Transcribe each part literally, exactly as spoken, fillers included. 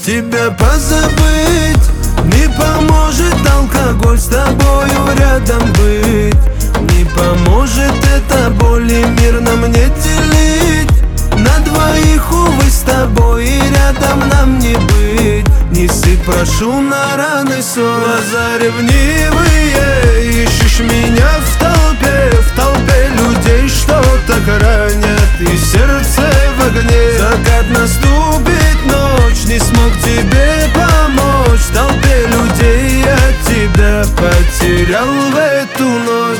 тебя позабыть. Не поможет алкоголь, с тобою рядом быть. Не поможет эта боль, и мирно мне делить. На двоих, увы, с тобой и рядом нам не быть. Не сыпь, прошу, на раны сон. Глаза ревнивые, ищешь меня в толпе, в толпе людей, что так ранят, и сердце в огне. Закат наступит, ночь, не смог тебе помочь. В толпе людей я тебя потерял в эту ночь.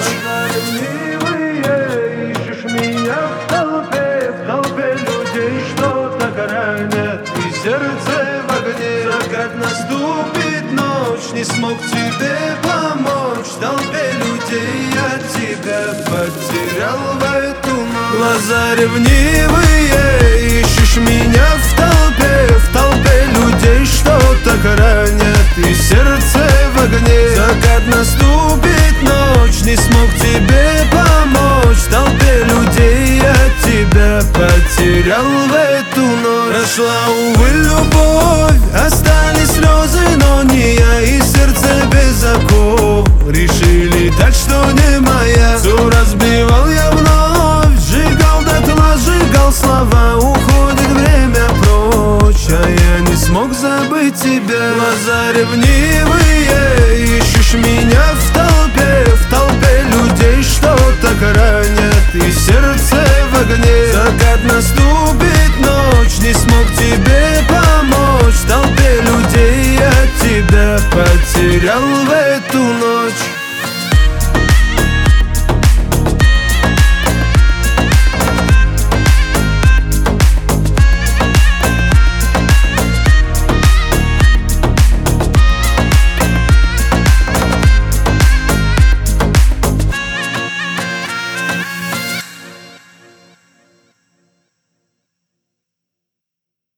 Ищешь меня в толпе, в толпе людей, что так ранят, и сердце в огне. Закат наступит, ночь, не смог тебе помочь. В толпе людей я тебя потерял в эту ночь. Глаза ревнивые, ищешь меня в толпе, в толпе людей, что так ранят, и сердце в огне. Закат наступит, ночь, не смог тебе помочь. В толпе людей я тебя потерял в эту ночь. Прошла, увы, любовь, остались слезы, но не я, и сердце без оков. Решили так, что не моя. Все разбивал я вновь, сжигал дотла, сжигал слова. Уходит время прочь, а я не смог забыть тебя. Глаза ревнивые, ищешь меня в толпе, в толпе людей, что так ранят, и сердце в огне. Закат наступит, ночь, не смог тебе помочь. В толпе людей я тебя потерял в эту ночь.